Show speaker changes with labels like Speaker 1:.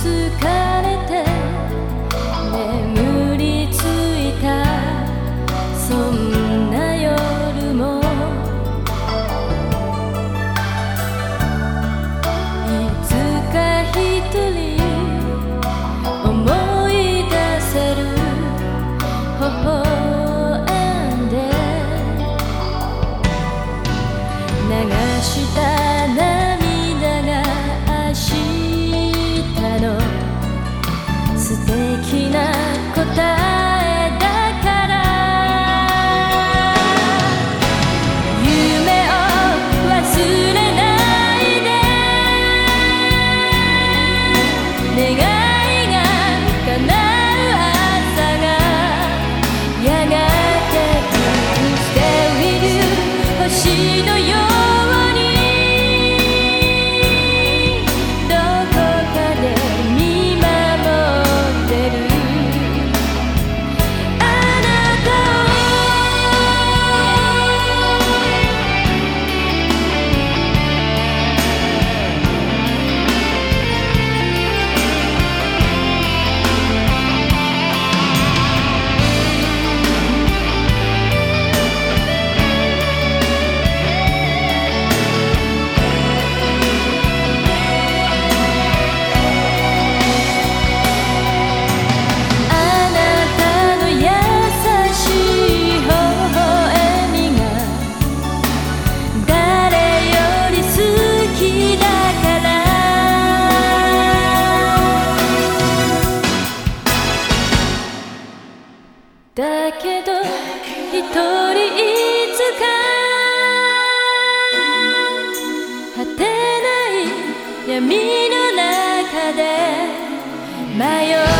Speaker 1: 疲れて眠りついたそんな夜もいつか一人思い出せる微笑んで流した涙が明日の素敵な答えだから夢を忘れないで願いが叶う朝がやがて来る Stay with you 星のようにどこかで見守ってるあなたをだけど一人いつか果てない闇の中で迷う